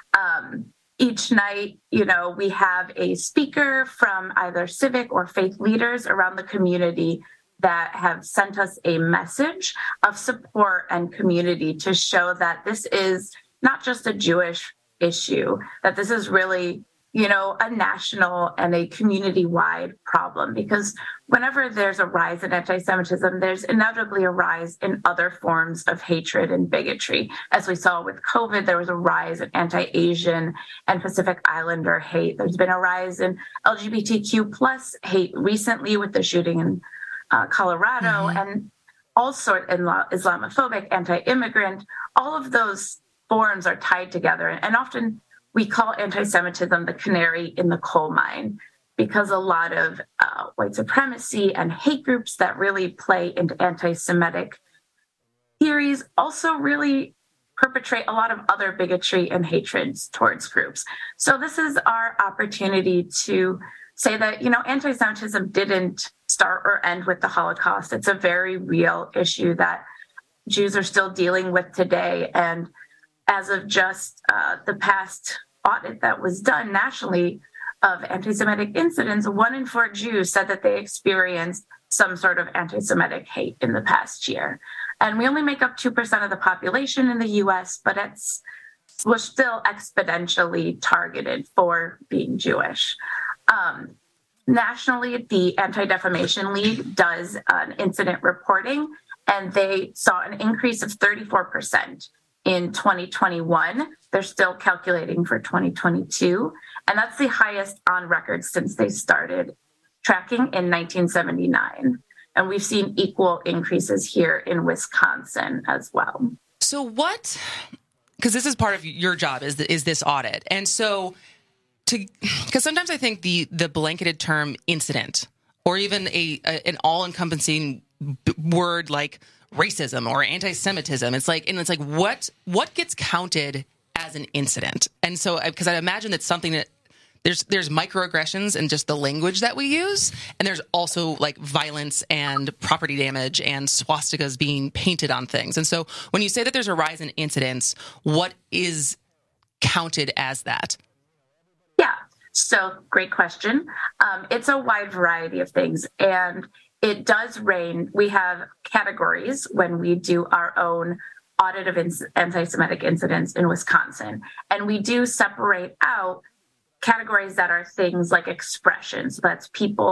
Um, each night, you know, we have a speaker from either civic or faith leaders around the community that have sent us a message of support and community to show that this is not just a Jewish issue, that this is really, you know, a national and a community-wide problem, because whenever there's a rise in anti-Semitism, there's inevitably a rise in other forms of hatred and bigotry. As we saw with COVID, there was a rise in anti-Asian and Pacific Islander hate. There's been a rise in L G B T Q plus hate recently with the shooting in uh, Colorado, mm-hmm. and all sorts of Islamophobic, anti-immigrant. All of those forms are tied together, and often we call anti-Semitism the canary in the coal mine, because a lot of uh, white supremacy and hate groups that really play into anti-Semitic theories also really perpetrate a lot of other bigotry and hatreds towards groups. So this is our opportunity to say that, you know, anti-Semitism didn't start or end with the Holocaust. It's a very real issue that Jews are still dealing with today. And as of just uh, the past audit that was done nationally of anti-Semitic incidents, one in four Jews said that they experienced some sort of anti-Semitic hate in the past year. And we only make up two percent of the population in the U S, but it's we're still exponentially targeted for being Jewish. Um, nationally, the Anti-Defamation League does an incident reporting, and they saw an increase of thirty-four percent in twenty twenty-one. They're still calculating for twenty twenty-two, and that's the highest on record since they started tracking in nineteen seventy-nine. And we've seen equal increases here in Wisconsin as well. So what, because this is part of your job, is the, is this audit. And so to, because sometimes I think the the blanketed term incident, or even a, a an all-encompassing b- word like racism or anti-Semitism, it's like, and it's like, what what gets counted as an incident? And so, because I imagine that's something that there's there's microaggressions and just the language that we use, and there's also like violence and property damage and swastikas being painted on things. And so, when you say that there's a rise in incidents, what is counted as that? Yeah, so great question. Um, it's a wide variety of things, and it does range. We have categories when we do our own audit of anti-Semitic incidents in Wisconsin, and we do separate out categories that are things like expression. So that's people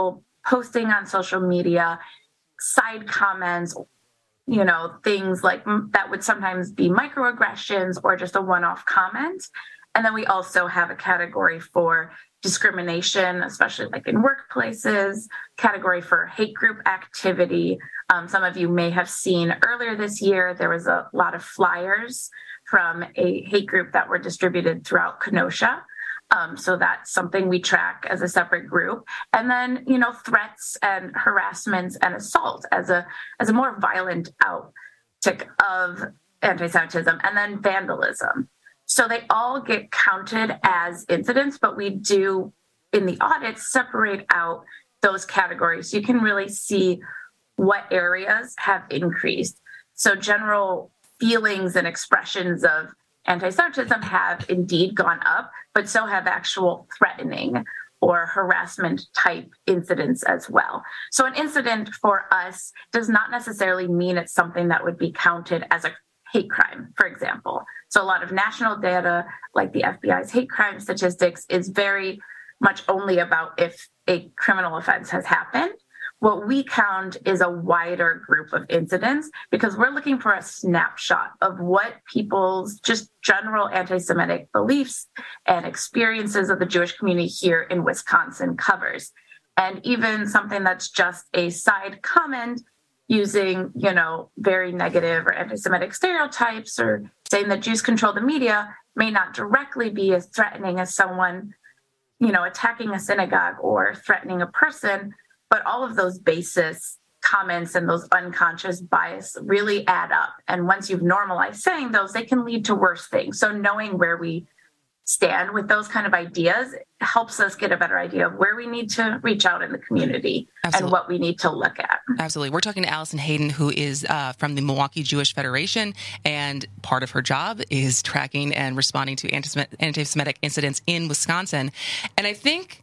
posting on social media, side comments, you know, things like that would sometimes be microaggressions or just a one-off comment. And then we also have a category for discrimination, especially like in workplaces, category for hate group activity. Um, some of you may have seen earlier this year, there was a lot of flyers from a hate group that were distributed throughout Kenosha. Um, so that's something we track as a separate group. And then, you know, threats and harassment and assault as a as a more violent uptick of anti-Semitism, and then vandalism. So they all get counted as incidents, but we do, in the audits, separate out those categories. You can really see what areas have increased. So general feelings and expressions of anti-Semitism have indeed gone up, but so have actual threatening or harassment type incidents as well. So an incident for us does not necessarily mean it's something that would be counted as a hate crime, for example. So a lot of national data, like the F B I's hate crime statistics, is very much only about if a criminal offense has happened. What we count is a wider group of incidents because we're looking for a snapshot of what people's just general anti-Semitic beliefs and experiences of the Jewish community here in Wisconsin covers. And even something that's just a side comment using, you know, very negative or anti-Semitic stereotypes or saying that Jews control the media may not directly be as threatening as someone, you know, attacking a synagogue or threatening a person. But all of those basis comments and those unconscious bias really add up. And once you've normalized saying those, they can lead to worse things. So knowing where we stand with those kind of ideas helps us get a better idea of where we need to reach out in the community. Absolutely. And what we need to look at. Absolutely. We're talking to Allison Hayden, who is uh, from the Milwaukee Jewish Federation, and part of her job is tracking and responding to anti-Semitic incidents in Wisconsin. And I think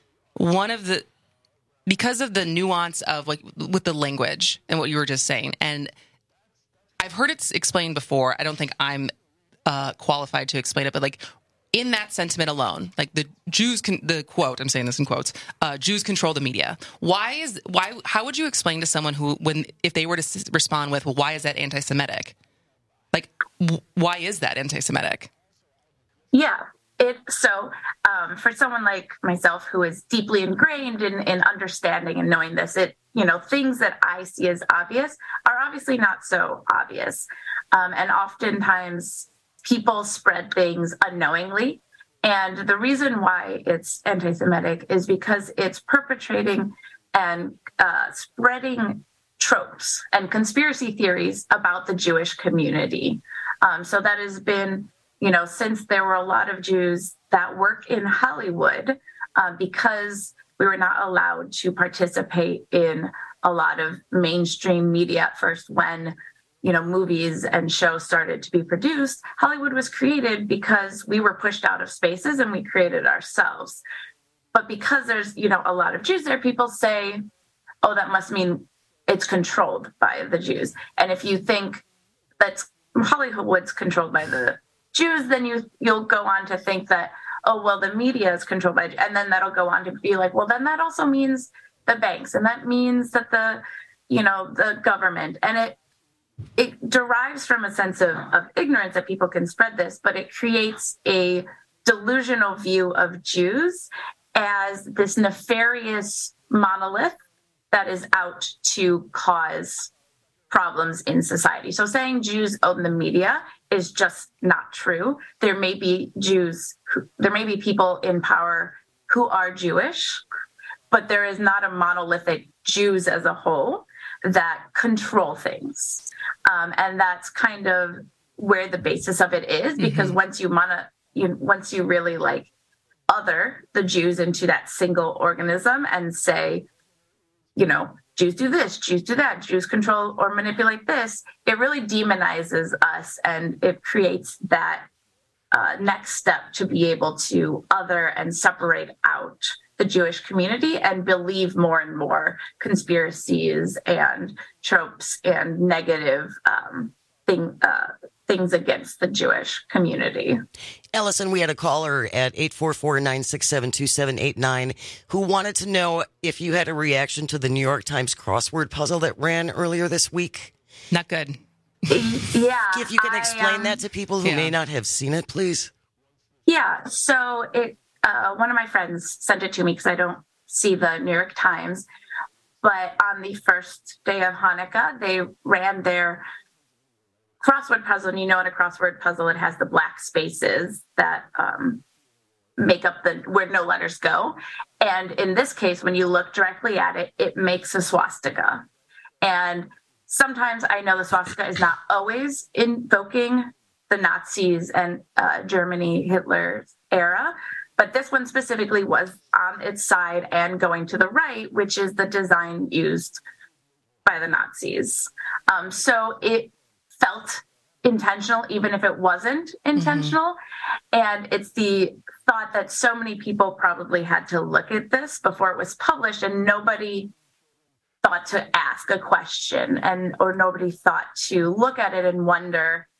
one of the because of the nuance of like with the language and what you were just saying, and I've heard it explained before. I don't think I'm uh, qualified to explain it, but like in that sentiment alone, like the Jews can, the quote, I'm saying this in quotes, uh, Jews control the media. Why is, why, how would you explain to someone who, when, if they were to s- respond with, well, why is that anti-Semitic? Like, w- why is that anti-Semitic? Yeah. It, so um, for someone like myself who is deeply ingrained in, in understanding and knowing this, it, you know, things that I see as obvious are obviously not so obvious. Um, and oftentimes people spread things unknowingly. And the reason why it's anti-Semitic is because it's perpetrating and uh, spreading tropes and conspiracy theories about the Jewish community. Um, so that has been, you know, since there were a lot of Jews that work in Hollywood, uh, because we were not allowed to participate in a lot of mainstream media at first when, you know, movies and shows started to be produced. Hollywood was created because we were pushed out of spaces and we created ourselves. But because there's, you know, a lot of Jews there, people say, oh, that must mean it's controlled by the Jews. And if you think that's Hollywood's controlled by the Jews, then you, you'll go on to think that, oh, well, the media is controlled by, and then that'll go on to be like, well, then that also means the banks, and that means that the, you know, the government, and it, it derives from a sense of, of ignorance that people can spread this, but it creates a delusional view of Jews as this nefarious monolith that is out to cause problems in society. So saying Jews own the media is just not true. There may be Jews, who, there may be people in power who are Jewish, but there is not a monolithic Jews as a whole that control things. Um, and that's kind of where the basis of it is, because mm-hmm. once you mono, you, once you really like other the Jews into that single organism and say, you know, Jews do this, Jews do that, Jews control or manipulate this, it really demonizes us, and it creates that uh, next step to be able to other and separate out the Jewish community and believe more and more conspiracies and tropes and negative um, thing, uh, things against the Jewish community. Ellison, we had a caller at eight four four, nine six seven, two seven eight nine who wanted to know if you had a reaction to the New York Times crossword puzzle that ran earlier this week. Not good. Yeah. If you can I, explain um, that to people who yeah. may not have seen it, please. Yeah. So it, uh, one of my friends sent it to me because I don't see the New York Times. But on the first day of Hanukkah, they ran their crossword puzzle. And you know, in a crossword puzzle, it has the black spaces that um, make up the where no letters go. And in this case, when you look directly at it, it makes a swastika. And sometimes I know the swastika is not always invoking the Nazis and uh, Germany, Hitler's era. But this one specifically was on its side and going to the right, which is the design used by the Nazis. Um, so it felt intentional, even if it wasn't intentional. Mm-hmm. And it's the thought that so many people probably had to look at this before it was published, and nobody thought to ask a question, and or nobody thought to look at it and wonder,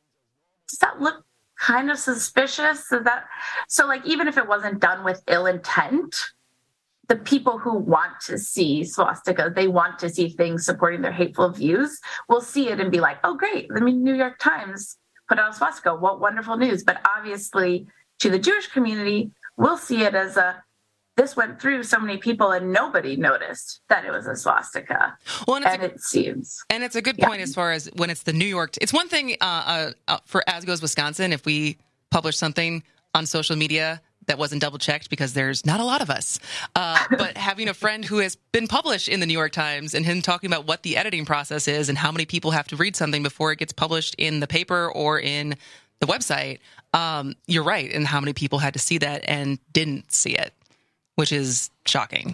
does that look kind of suspicious? Is that so? Like, even if it wasn't done with ill intent, the people who want to see swastikas, they want to see things supporting their hateful views, will see it and be like, oh, great. I mean, New York Times put out a swastika. What wonderful news. But obviously, to the Jewish community, we'll see it as a, this went through so many people and nobody noticed that it was a swastika. Well, and, it's and a, it seems. And it's a good yeah. point as far as when it's the New York. It's one thing uh, uh, for As Goes Wisconsin, if we publish something on social media that wasn't double checked, because there's not a lot of us. Uh, but having a friend who has been published in the New York Times and him talking about what the editing process is and how many people have to read something before it gets published in the paper or in the website, um, you're right. And how many people had to see that and didn't see it, which is shocking.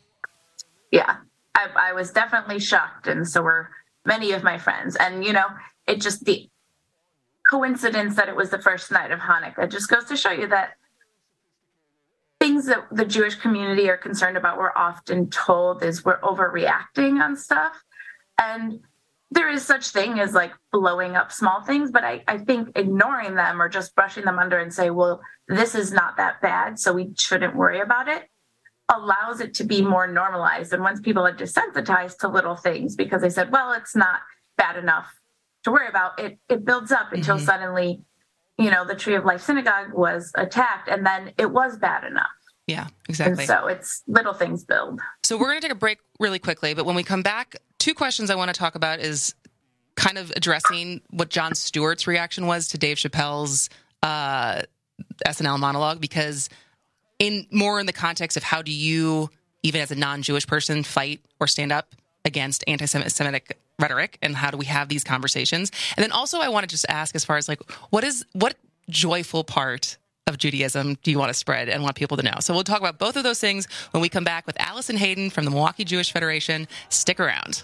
Yeah, I, I was definitely shocked. And so were many of my friends. And, you know, it just, the coincidence that it was the first night of Hanukkah just goes to show you that things that the Jewish community are concerned about, we're often told is we're overreacting on stuff. And there is such thing as like blowing up small things, but I, I think ignoring them or just brushing them under and say, well, this is not that bad, so we shouldn't worry about it, allows it to be more normalized. And once people are desensitized to little things because they said, well, it's not bad enough to worry about, it, it builds up until mm-hmm. suddenly, you know, the Tree of Life Synagogue was attacked, and then it was bad enough. Yeah, exactly. And so it's little things build. So we're going to take a break really quickly, but when we come back, two questions I want to talk about is kind of addressing what Jon Stewart's reaction was to Dave Chappelle's uh, S N L monologue, because in more in the context of how do you, even as a non-Jewish person, fight or stand up against anti-Semitic rhetoric, and how do we have these conversations? And then also I want to just ask, as far as like, what is what joyful part of Judaism do you want to spread and want people to know? So we'll talk about both of those things when we come back with Allison Hayden from the Milwaukee Jewish Federation. Stick around.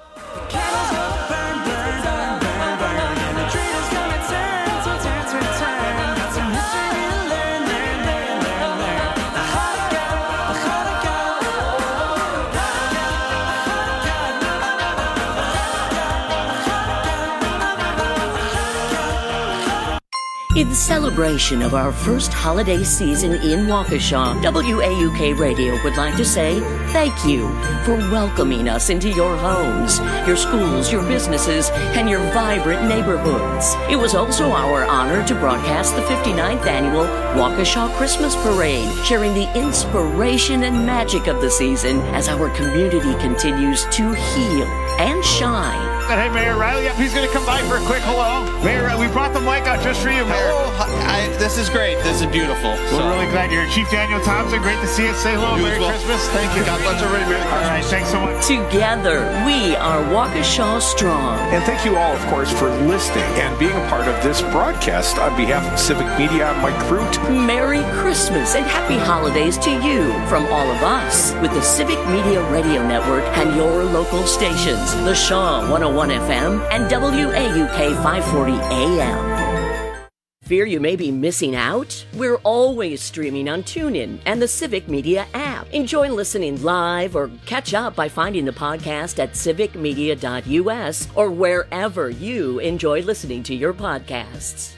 In celebration of our first holiday season in Waukesha, W A U K Radio would like to say thank you for welcoming us into your homes, your schools, your businesses, and your vibrant neighborhoods. It was also our honor to broadcast the fifty-ninth annual Waukesha Christmas Parade, sharing the inspiration and magic of the season as our community continues to heal and shine. Hey, Mayor Riley, yep, he's going to come by for a quick hello. Mayor Riley, we brought the mic out just for you, Mayor. Hello, I, this is great. This is beautiful. We're so. really glad you're here. Chief Daniel Thompson, great to see you. Say hello, you Merry well. Christmas. Thank you. God bless everybody. Merry Christmas. All right, thanks so much. Together, we are Waukesha Strong. And thank you all, of course, for listening and being a part of this broadcast. On behalf of Civic Media, I'm Mike Root. Merry Christmas and happy holidays to you from all of us with the Civic Media Radio Network and your local stations, The Shaw one oh one F M and W A U K five forty A M. Fear you may be missing out? We're always streaming on TuneIn and the Civic Media app. Enjoy listening live or catch up by finding the podcast at civic media dot u s or wherever you enjoy listening to your podcasts.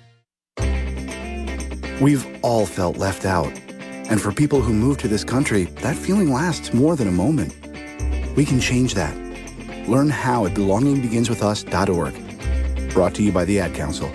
We've all felt left out. And for people who move to this country, that feeling lasts more than a moment. We can change that. Learn how at belonging begins with us dot org. Brought to you by the Ad Council.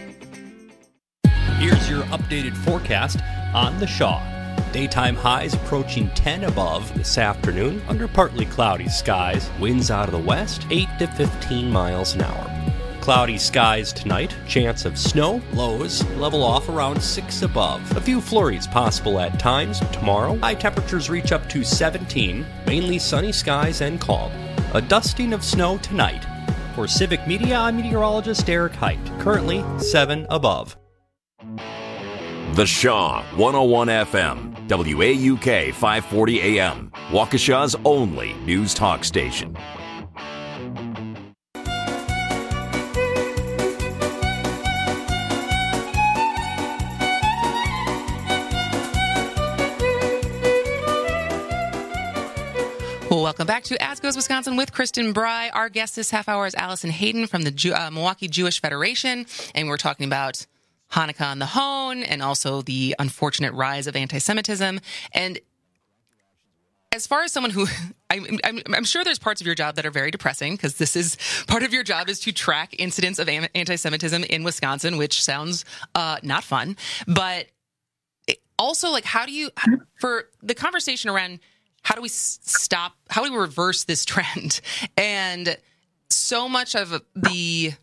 Here's your updated forecast on the Shaw. Daytime highs approaching ten above this afternoon under partly cloudy skies. Winds out of the west, eight to fifteen miles an hour. Cloudy skies tonight, chance of snow, lows level off around six above. A few flurries possible at times. Tomorrow, high temperatures reach up to seventeen, mainly sunny skies and calm. A dusting of snow tonight. For Civic Media, I'm meteorologist Eric Height, currently seven above. The Shaw one oh one F M, W A U K five forty A M, Waukesha's only news talk station. Welcome back to As Goes Wisconsin with Kristen Bry. Our guest this half hour is Allison Hayden from the Jew- uh, Milwaukee Jewish Federation, and we're talking about Hanukkah on the Hone and also the unfortunate rise of anti-Semitism. And as far as someone who, I, I'm, I'm sure there's parts of your job that are very depressing, because this is part of your job is to track incidents of anti-Semitism in Wisconsin, which sounds uh, not fun. But also, like, how do you, for the conversation around how do we stop, how do we reverse this trend? And so much of the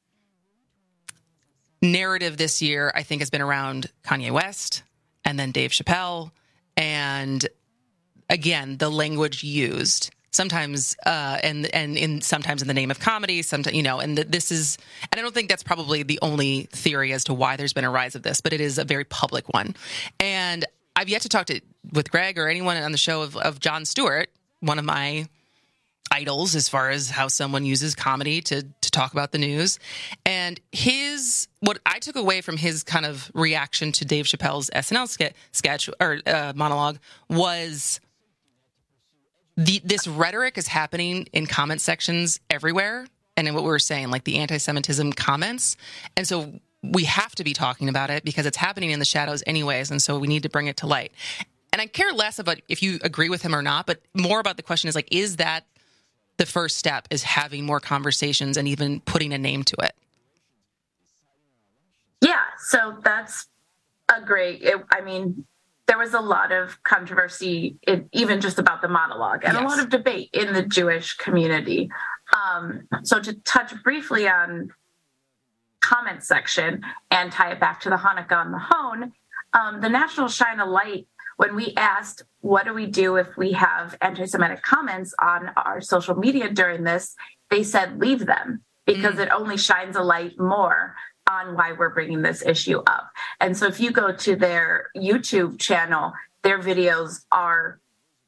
narrative this year, I think, has been around Kanye West and then Dave Chappelle. And again, the language used sometimes, uh, and, and in sometimes in the name of comedy, sometimes, you know, and the, this is, and I don't think that's probably the only theory as to why there's been a rise of this, but it is a very public one. And I've yet to talk to with Greg or anyone on the show of, of Jon Stewart, one of my idols as far as how someone uses comedy to to talk about the news. And his, what I took away from his kind of reaction to Dave Chappelle's S N L ske- sketch or uh, monologue was the this rhetoric is happening in comment sections everywhere. And in what we were saying, like the anti-Semitism comments. And so we have to be talking about it because it's happening in the shadows anyways. And so we need to bring it to light. And I care less about if you agree with him or not, but more about the question is like, is that the first step, is having more conversations and even putting a name to it? Yeah, so that's a great, it, I mean, there was a lot of controversy, in, even just about the monologue, and yes. a lot of debate in the Jewish community. Um, so to touch briefly on comment section and tie it back to the Hanukkah on the Hone, um, the National Shine a Light, when we asked, what do we do if we have anti-Semitic comments on our social media during this, they said, leave them, because mm. it only shines a light more on why we're bringing this issue up. And so if you go to their YouTube channel, their videos are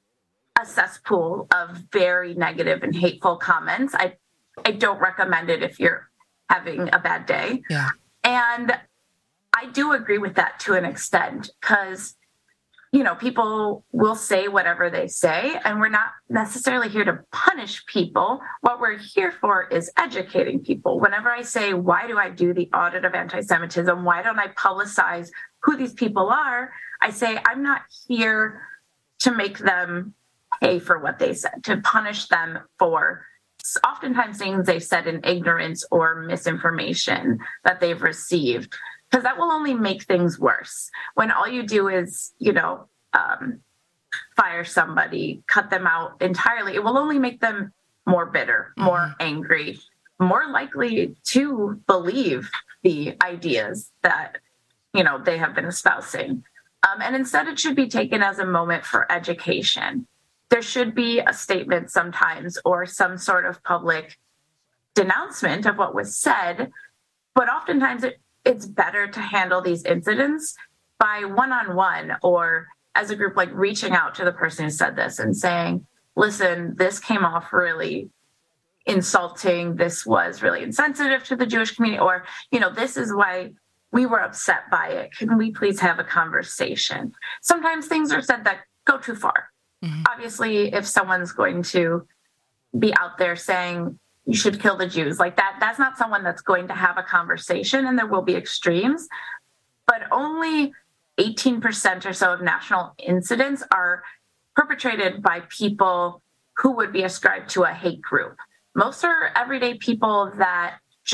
a cesspool of very negative and hateful comments. I, I don't recommend it if you're having a bad day. Yeah. And I do agree with that to an extent, because you know, people will say whatever they say, and we're not necessarily here to punish people. What we're here for is educating people. Whenever I say, why do I do the audit of anti-Semitism? Why don't I publicize who these people are? I say, I'm not here to make them pay for what they said, to punish them for oftentimes things they've said in ignorance or misinformation that they've received. Because that will only make things worse. When all you do is, you know, um, fire somebody, cut them out entirely, it will only make them more bitter, more mm-hmm. angry, more likely to believe the ideas that, you know, they have been espousing. Um, and instead, it should be taken as a moment for education. There should be a statement sometimes or some sort of public denouncement of what was said, but oftentimes it it's better to handle these incidents by one-on-one or as a group, like reaching out to the person who said this and saying, listen, this came off really insulting. This was really insensitive to the Jewish community, or, you know, this is why we were upset by it. Can we please have a conversation? Sometimes things are said that go too far. Mm-hmm. Obviously, if someone's going to be out there saying you should kill the Jews, like that, that's not someone that's going to have a conversation, and there will be extremes. But only eighteen percent or so of national incidents are perpetrated by people who would be ascribed to a hate group. Most are everyday people that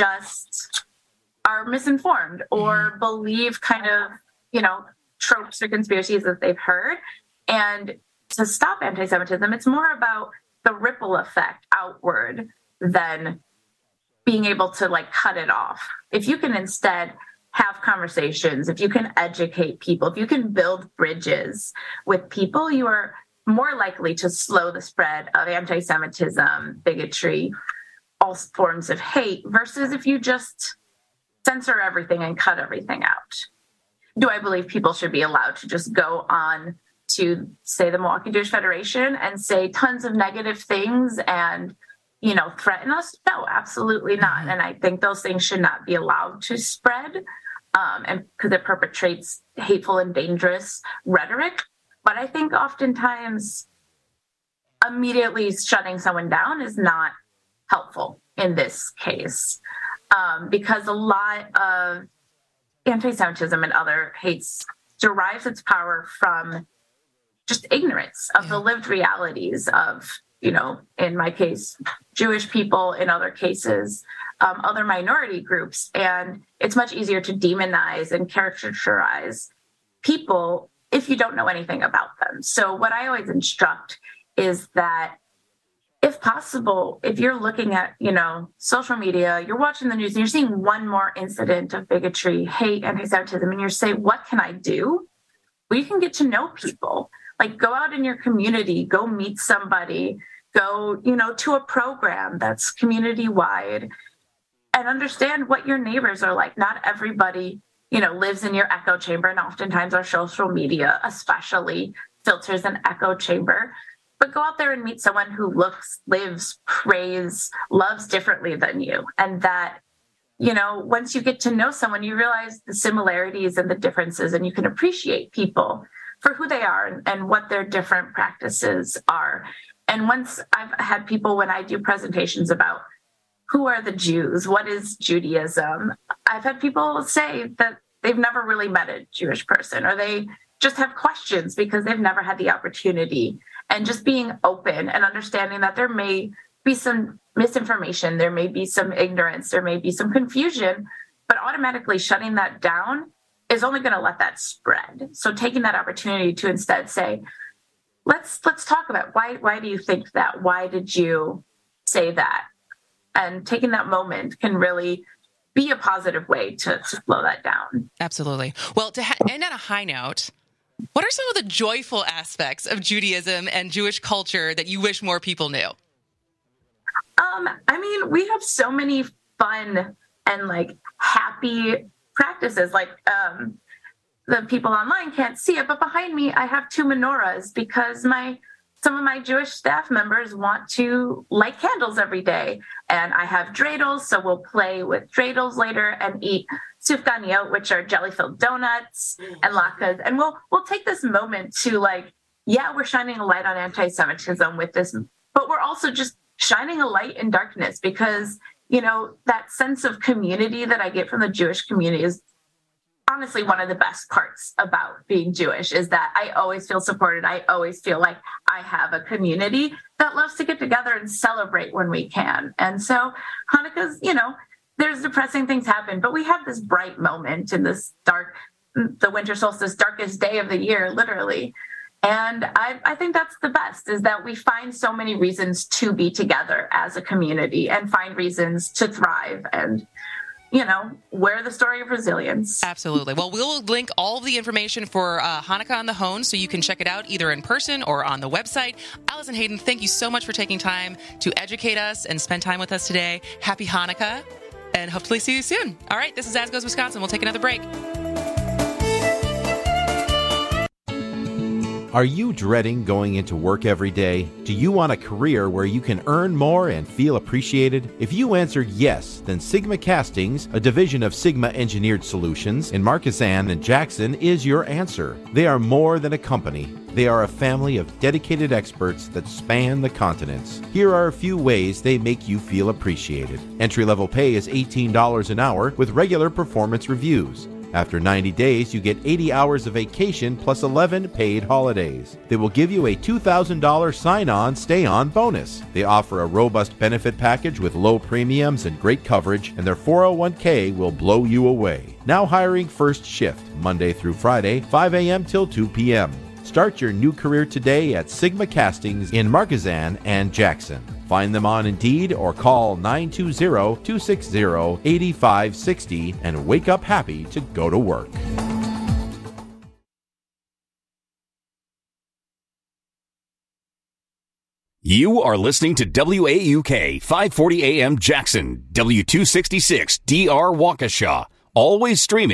just are misinformed or mm-hmm. believe kind of, you know, tropes or conspiracies that they've heard. And to stop anti-Semitism, it's more about the ripple effect outward than being able to like cut it off. If you can instead have conversations, if you can educate people, if you can build bridges with people, you are more likely to slow the spread of anti-Semitism, bigotry, all forms of hate, versus if you just censor everything and cut everything out. Do I believe people should be allowed to just go on to, say, the Milwaukee Jewish Federation and say tons of negative things and, you know, threaten us? No, absolutely not. And I think those things should not be allowed to spread, um, and because it perpetrates hateful and dangerous rhetoric. But I think oftentimes immediately shutting someone down is not helpful in this case, um, because a lot of anti-Semitism and other hates derives its power from just ignorance of yeah. the lived realities of, you know, in my case, Jewish people, in other cases, um, other minority groups. And it's much easier to demonize and caricaturize people if you don't know anything about them. So what I always instruct is that if possible, if you're looking at, you know, social media, you're watching the news and you're seeing one more incident of bigotry, hate, anti-Semitism, and you're saying, what can I do? Well, you can get to know people. Like, go out in your community, go meet somebody, go, you know, to a program that's community-wide and understand what your neighbors are like. Not everybody, you know, lives in your echo chamber, and oftentimes our social media especially filters an echo chamber. But go out there and meet someone who looks, lives, prays, loves differently than you. And that, you know, once you get to know someone, you realize the similarities and the differences, and you can appreciate people for who they are and, and what their different practices are. And once I've had people, when I do presentations about who are the Jews, what is Judaism, I've had people say that they've never really met a Jewish person, or they just have questions because they've never had the opportunity. And just being open and understanding that there may be some misinformation, there may be some ignorance, there may be some confusion, but automatically shutting that down is only going to let that spread. So taking that opportunity to instead say, let's let's talk about why why do you think that? Why did you say that? And taking that moment can really be a positive way to, to slow that down. Absolutely. Well, to ha- end on a high note, what are some of the joyful aspects of Judaism and Jewish culture that you wish more people knew? Um, I mean, we have so many fun and like happy practices. Like um, the people online can't see it, but behind me, I have two menorahs because my some of my Jewish staff members want to light candles every day. And I have dreidels, so we'll play with dreidels later and eat sufganiyot, which are jelly-filled donuts, and latkes. And we'll we'll take this moment to like, yeah, we're shining a light on anti-Semitism with this, but we're also just shining a light in darkness, because, you know, that sense of community that I get from the Jewish community is honestly one of the best parts about being Jewish, is that I always feel supported. I always feel like I have a community that loves to get together and celebrate when we can. And so Hanukkah's, you know, there's depressing things happen, but we have this bright moment in this dark, the winter solstice, darkest day of the year, literally. And I, I think that's the best, is that we find so many reasons to be together as a community and find reasons to thrive and, you know, wear the story of resilience. Absolutely. Well, we'll link all of the information for uh, Hanukkah on the Hone, so you can check it out either in person or on the website. Allison Hayden, thank you so much for taking time to educate us and spend time with us today. Happy Hanukkah, and hopefully see you soon. All right, this is As Goes Wisconsin. We'll take another break. Are you dreading going into work every day? Do you want a career where you can earn more and feel appreciated? If you answered yes, then Sigma Castings, a division of Sigma Engineered Solutions in Marquezan and Jackson, is your answer. They are more than a company. They are a family of dedicated experts that span the continents. Here are a few ways they make you feel appreciated. Entry-level pay is eighteen dollars an hour with regular performance reviews. After ninety days, you get eighty hours of vacation plus eleven paid holidays. They will give you a two thousand dollars sign-on, stay-on bonus. They offer a robust benefit package with low premiums and great coverage, and their four oh one k will blow you away. Now hiring first shift, Monday through Friday, five a.m. till two p.m. Start your new career today at Sigma Castings in Marquezan and Jackson. Find them on Indeed or call nine two zero, two six zero, eight five six zero and wake up happy to go to work. You are listening to W A U K five forty A M Jackson, W two sixty-six D R Waukesha, always streaming